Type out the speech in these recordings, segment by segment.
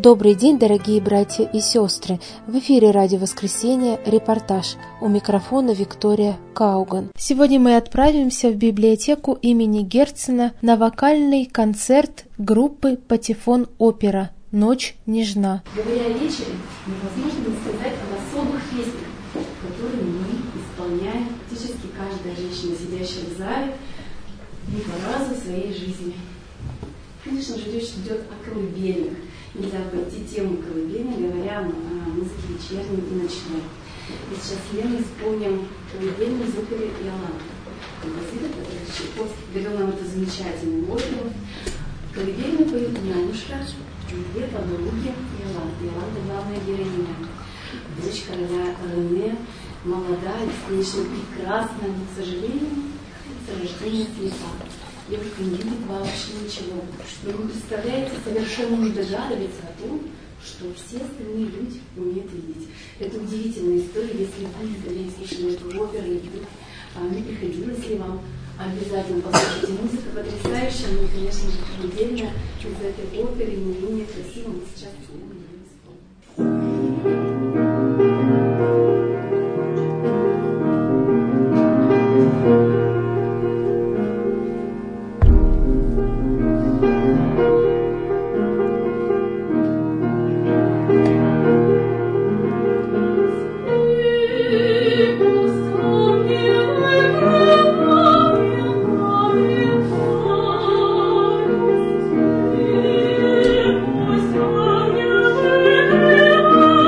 Добрый день, дорогие братья и сестры! В эфире «Радио Воскресенье», репортаж. У микрофона Виктория Кауган. Сегодня мы отправимся в библиотеку имени Герцена на вокальный концерт группы «Патефон Опера» «Ночь нежна». Говоря о вечере, невозможно не сказать об особых песнях, которые мы исполняем практически каждая женщина, сидящая в зале, не по разу в своей жизни. Конечно же, речь идет о колыбельных. Нельзя обойти тему колыбельной, говоря о музыке вечерней и ночной. И сейчас мы исполним колыбельную из оперы «Иоланта». Композитор, который Чайковский привел нам эту замечательную оперу. Колыбельную поют нянюшка, две подруги Иоланты. Иоланта — главная героиня. Дочь короля Рене, молодая, бесконечно прекрасная, но, к сожалению, с рождения слепа. Девушка не видит вообще ничего. Но вы представляете, совершенно не догадывается о том, что все остальные люди умеют видеть. Это удивительная история. Если вы когда-нибудь слышали эту оперу, и вдруг не приходилось ли вам, обязательно послушайте. Музыка потрясающая, но, конечно же, отдельно из этой оперы не менее красиво. Мы сейчас ее исполним. Oh,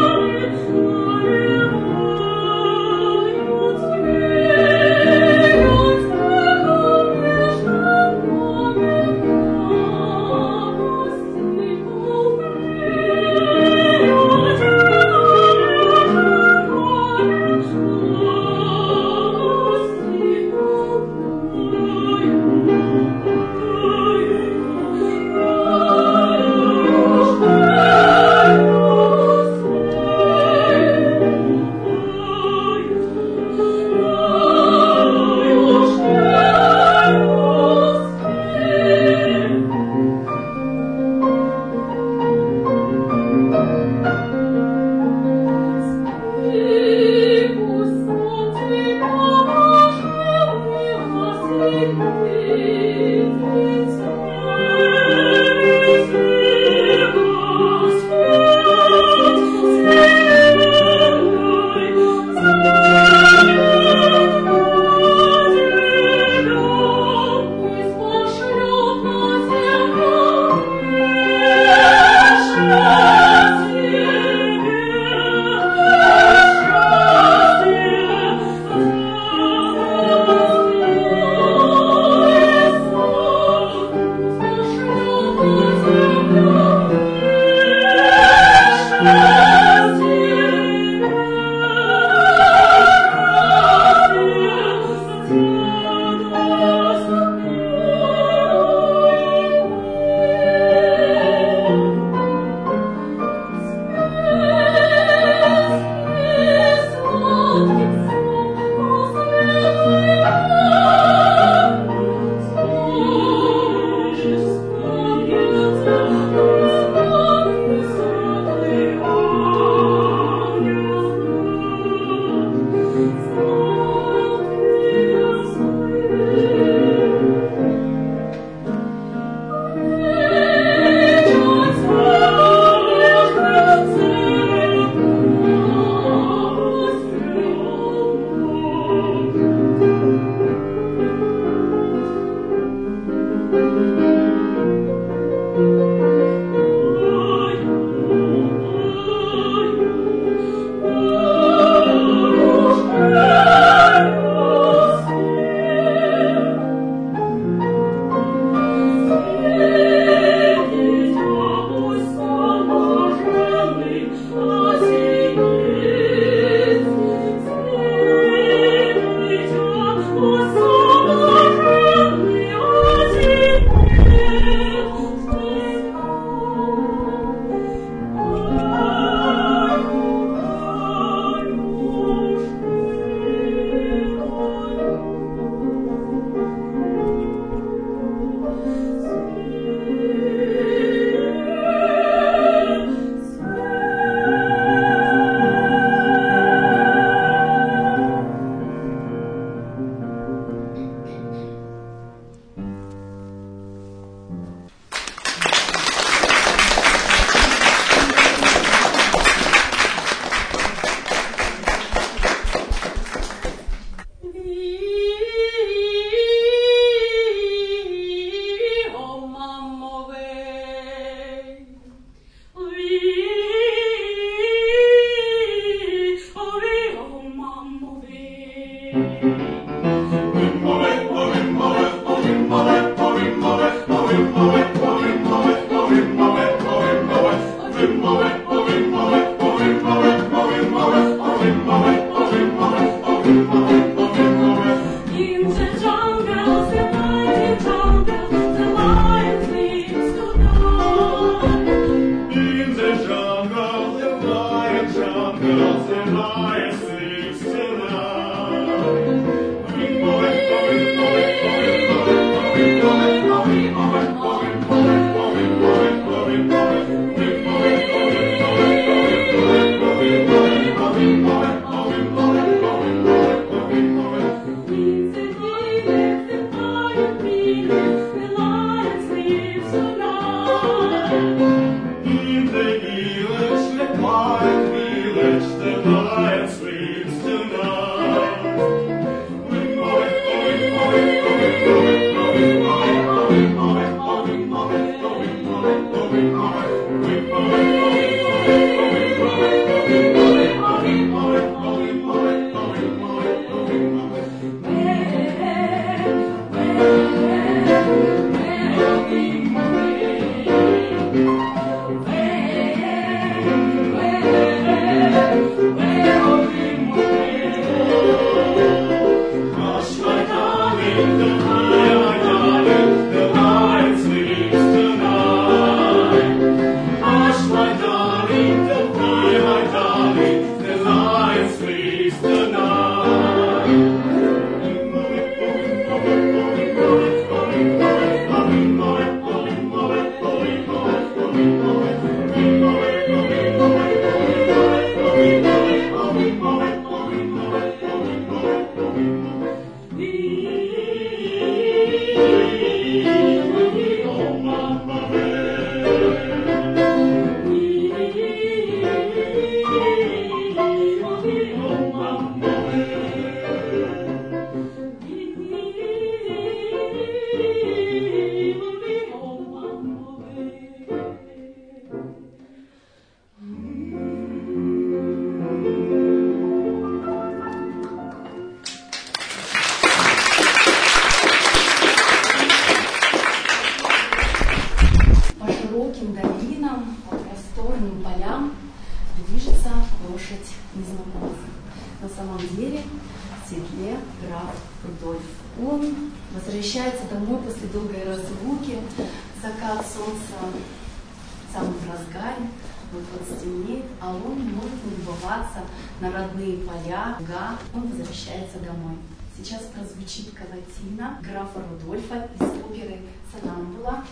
Возвращается домой после долгой разлуки, закат солнца в самом разгаре, вот стемнеет, а он может любоваться на родные поля, он возвращается домой. Сейчас прозвучит каватина графа Рудольфа из оперы «Сонамбула».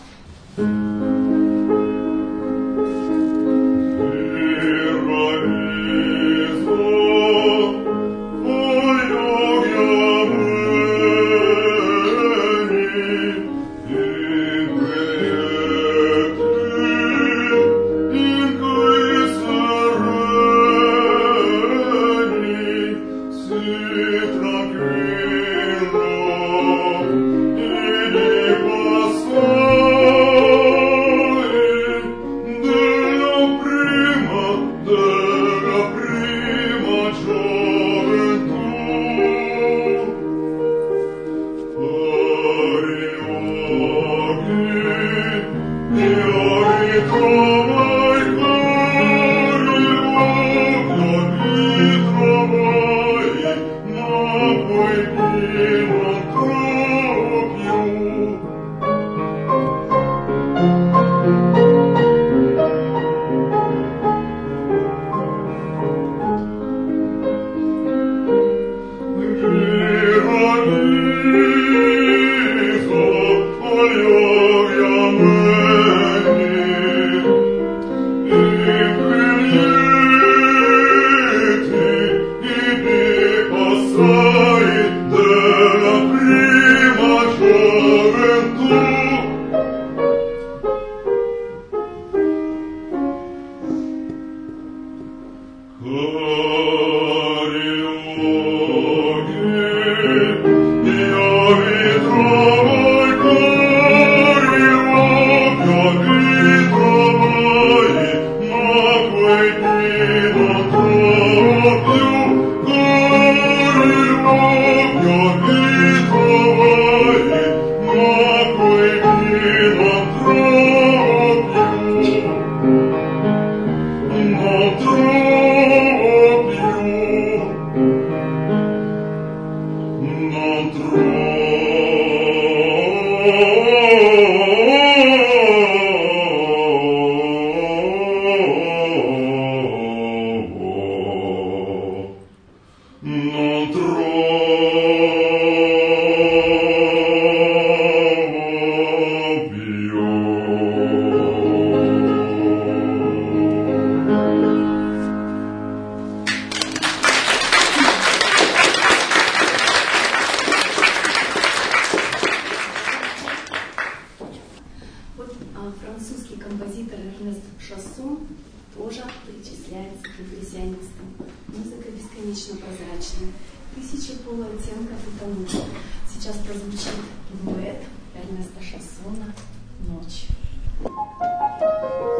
Французский композитор Эрнест Шассон тоже причисляется к импрессионистам. Музыка бесконечно прозрачная. 1000 полуоттенков и тонов. Сейчас прозвучит дуэт Эрнеста Шассона «Ночь».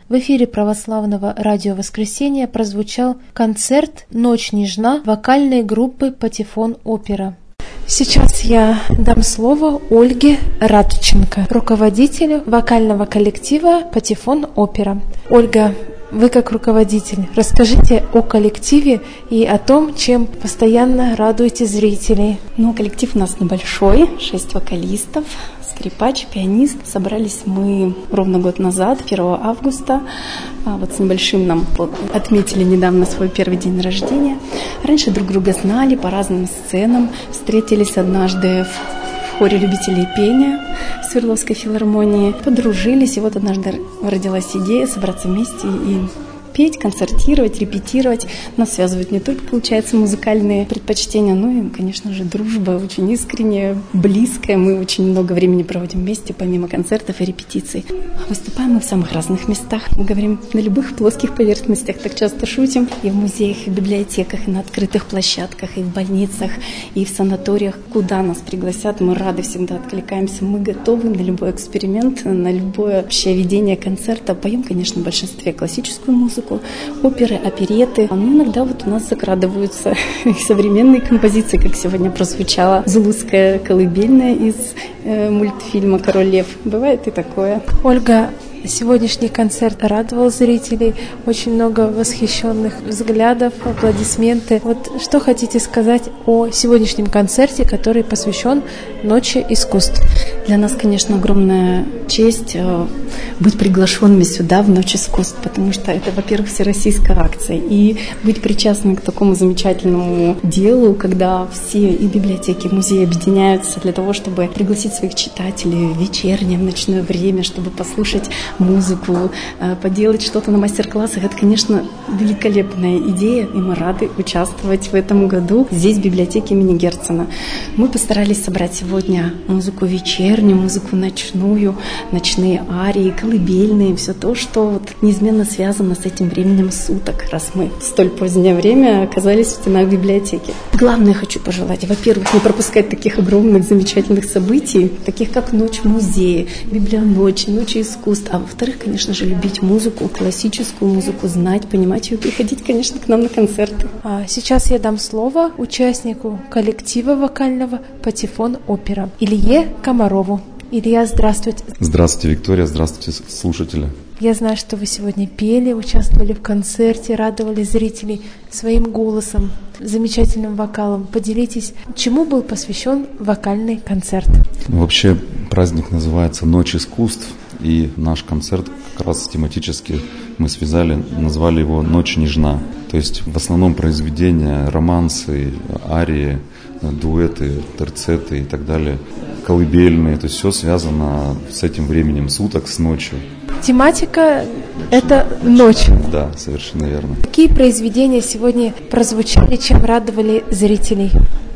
В эфире православного радио «Воскресенье» прозвучал концерт «Ночь нежна» вокальной группы «Патефон Опера». Сейчас я дам слово Ольге Радченко, руководителю вокального коллектива «Патефон Опера». Ольга, вы как руководитель, расскажите о коллективе и о том, чем постоянно радуете зрителей. Коллектив у нас небольшой, 6 вокалистов, скрипач, пианист. Собрались мы ровно год назад, 1 августа. Вот с небольшим нам отметили недавно свой первый день рождения. Раньше друг друга знали по разным сценам. Встретились однажды в хоре любителей пения Свердловской филармонии. Подружились, и вот однажды родилась идея собраться вместе и петь, концертировать, репетировать. Нас связывают не только, получается, музыкальные предпочтения, но и, конечно же, дружба очень искренняя, близкая. Мы очень много времени проводим вместе, помимо концертов и репетиций. Выступаем мы в самых разных местах. Мы говорим на любых плоских поверхностях, так часто шутим. И в музеях, и в библиотеках, и на открытых площадках, и в больницах, и в санаториях. Куда нас пригласят, мы рады всегда откликаемся. Мы готовы на любой эксперимент, на любое общее ведение концерта. Поем, конечно, в большинстве классическую музыку, оперы, опереты. Но иногда вот у нас закрадываются и современные композиции, как сегодня прозвучала зулусская колыбельная из мультфильма «Король лев». Бывает и такое. Ольга, сегодняшний концерт радовал зрителей, очень много восхищенных взглядов, аплодисменты. Вот что хотите сказать о сегодняшнем концерте, который посвящен Ночи искусств? Для нас, конечно, огромная честь быть приглашенными сюда в Ночь искусств, потому что это, во-первых, всероссийская акция, и быть причастным к такому замечательному делу, когда все и библиотеки, и музеи объединяются для того, чтобы пригласить своих читателей в вечернее, в ночное время, чтобы послушать музыку, поделать что-то на мастер-классах. Это, конечно, великолепная идея, и мы рады участвовать в этом году здесь, в библиотеке имени Герцена. Мы постарались собрать сегодня музыку вечернюю, музыку ночную, ночные арии, колыбельные, все то, что вот неизменно связано с этим временем суток, раз мы в столь позднее время оказались в стенах библиотеки. Главное хочу пожелать, во-первых, не пропускать таких огромных, замечательных событий, таких как Ночь в музее, Библионочи, Ночи искусств, а во-вторых, конечно же, любить музыку, классическую музыку, знать, понимать ее, приходить, конечно, к нам на концерты. Сейчас я дам слово участнику коллектива вокального «Патефон Опера» Илье Комарову. Илья, здравствуйте. Здравствуйте, Виктория, здравствуйте, слушатели. Я знаю, что вы сегодня пели, участвовали в концерте, радовали зрителей своим голосом, замечательным вокалом. Поделитесь, чему был посвящен вокальный концерт? Вообще праздник называется «Ночь искусств», и наш концерт как раз тематически мы связали, назвали его «Ночь нежна». То есть в основном произведения, романсы, арии, дуэты, терцеты и так далее, колыбельные, то есть все связано с этим временем суток, с ночью. Тематика – это ночь. Да, совершенно верно. Какие произведения сегодня прозвучали, чем радовали зрителей?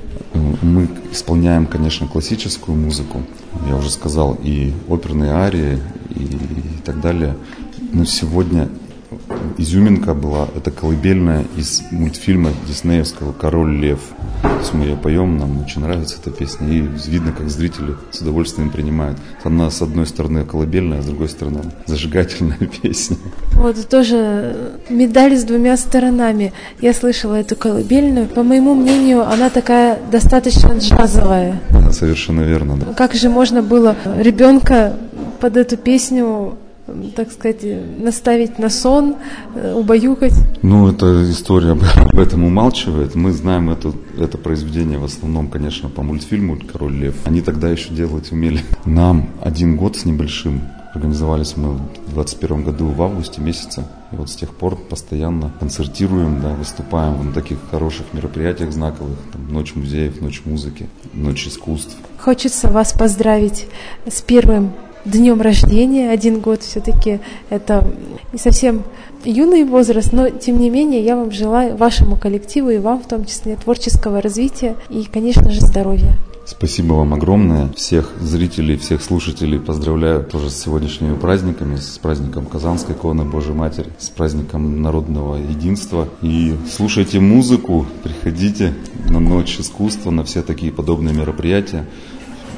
Мы исполняем, конечно, классическую музыку, я уже сказал, и оперные арии, и так далее. Но сегодня изюминка была, это колыбельная из мультфильма диснеевского «Король лев». То есть мы ее поем, нам очень нравится эта песня, и видно, как зрители с удовольствием принимают. Она, с одной стороны, колыбельная, а с другой стороны, зажигательная песня. Вот тоже медаль с двумя сторонами. Я слышала эту колыбельную. По моему мнению, она такая достаточно джазовая. Да, совершенно верно, да. Как же можно было ребенка под эту песню, так сказать, наставить на сон, убаюкать? Эта история об этом умалчивает. Мы знаем это произведение в основном, конечно, по мультфильму «Король лев». Они тогда еще делать умели. Нам 1 год с небольшим. Организовались мы в 2021 году в августе месяце. И вот с тех пор постоянно концертируем, да, выступаем на таких хороших мероприятиях знаковых. Там, Ночь музеев, Ночь музыки, Ночь искусств. Хочется вас поздравить с первым днем рождения. 1 год все-таки это не совсем юный возраст, но тем не менее я вам желаю, вашему коллективу и вам в том числе, творческого развития и, конечно же, здоровья. Спасибо вам огромное. Всех зрителей, всех слушателей поздравляю тоже с сегодняшними праздниками, с праздником Казанской иконы Божией Матери, с праздником народного единства. И слушайте музыку, приходите на Ночь искусства, на все такие подобные мероприятия.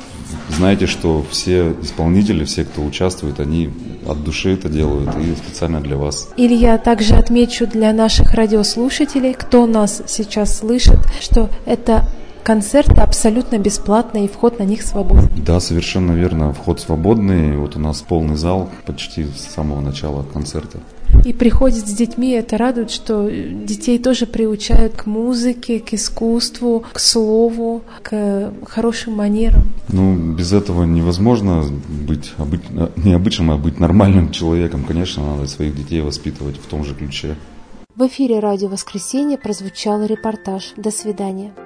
знайте, что все исполнители, все, кто участвует, они от души это делают и специально для вас. Илья, также отмечу для наших радиослушателей, кто нас сейчас слышит, что это концерты абсолютно бесплатные и вход на них свободный. Да, совершенно верно. Вход свободный. Вот у нас полный зал почти с самого начала концерта. И приходят с детьми, это радует, что детей тоже приучают к музыке, к искусству, к слову, к хорошим манерам. Без этого невозможно быть необычным, а быть нормальным человеком. Конечно, надо своих детей воспитывать в том же ключе. В эфире «Радио Воскресенье» прозвучал репортаж. До свидания.